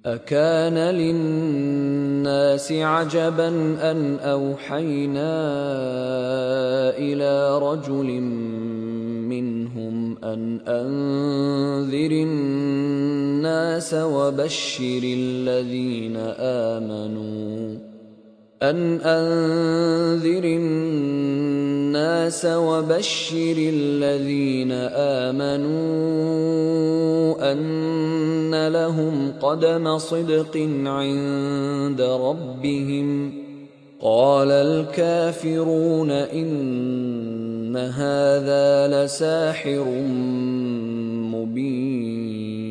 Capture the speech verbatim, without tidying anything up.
أكان للناس عجبا أن أوحينا إلى رجل منهم أن أنذر الناس وبشر الذين آمنوا أن أنذر الناس وبشر الذين آمنوا أن لهم قدم صدق عند ربهم. قال الكافرون إن هذا لساحر مبين.